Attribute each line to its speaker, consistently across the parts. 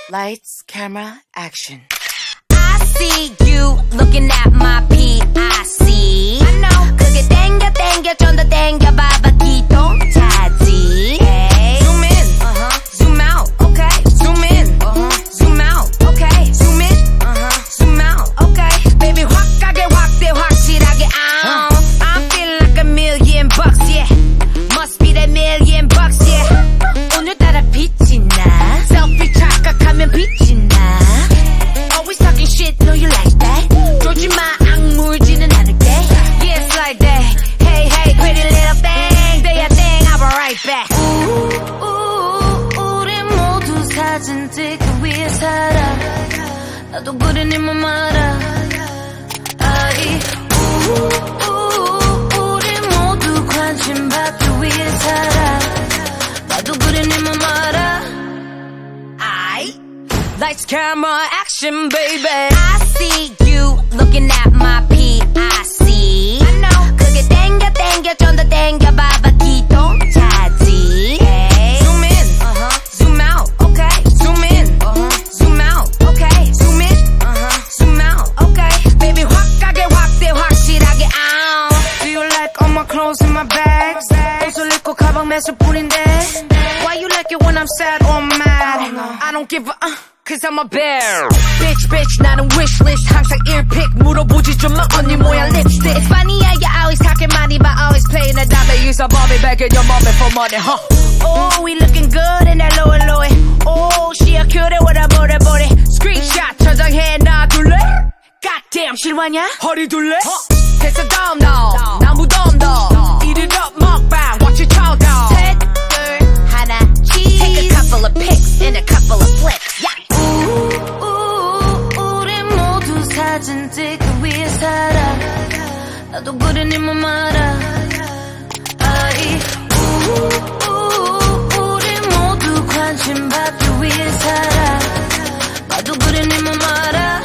Speaker 1: Lights, camera, action.
Speaker 2: I see you looking at my PIC. I know. 그게 땡겨 좀 더 땡겨봐봐 기동 타지. Hey. Zoom in, zoom out, okay. Zoom in, zoom out, okay. Zoom in, zoom out, okay. Baby 확 가게 확대 확실하게 I'm feeling like $1,000,000, yeah. Must be that $1,000,000, yeah. 오늘따라 빛이 나. Selfie 착각하면 빛이 나. Always talking shit, know you like that. 쫄지 마, 악물지는 않을게. Yeah, it's like that. Hey, hey, pretty little thing. Do your thing, I'll be right back. 우리 모두 사진 찍기 위해 살아. 나도 그래 네 맘 알아. 우리 모두 관심 받기 위해 살아. 나도 그래 네 맘 알아. Lights, camera, action, baby. I see you looking at my PIC. I know. 그게 땡겨 좀 더 땡겨봐봐 기동 타지. Hey. Zoom in, zoom out, okay. Zoom in, zoom out, okay. Zoom in, zoom out, okay. Baby 확 가게 확대 확실하게 Do you like all my clothes in my bags? 옷을 입고 가방 매실 뿐인데. Why you like it when I'm sad or mad? I don't give a Cause I'm a bear. Bitch, 나는 wishlist. 항상 earpick 물어보지 좀 마 언니 모양 lipstick. It's funny how you always talking money but always playing the dollar. Use a bobby bag in your mommy for money, huh? Oh, we looking good in that low. Oh, she a cutie with a booty. Screenshot 저장해 놔둘래? Goddamn 실화냐? 허리 둘래? 됐어 dumb dog. 나 무덤더. Eat it up 먹방. Watch it chow down. 셋, 둘, 하나, cheese. Take a couple of pics and a couple of flicks. Yeah. 우리 모두 사진 찍기 위해 살아. 나도 그래 네 맘 알아. 우리 모두 관심 받기 위해 살아. 나도 그래 네 맘 알아.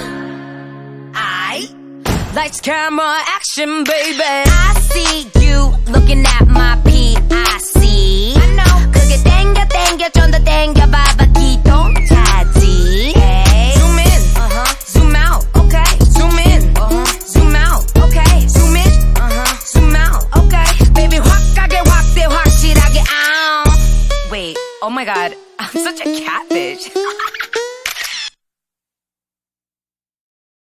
Speaker 2: Lights, camera, action, baby. I see you looking at my PIC. I know. 그게 땡겨 좀 더 땡겨봐봐 기동 타지. Hey. Zoom in, zoom out, okay. Zoom in, zoom out, okay. Zoom in, zoom out, okay. Baby 확 가게 확대 확실하게 Wait, oh my god, I'm such a catfish.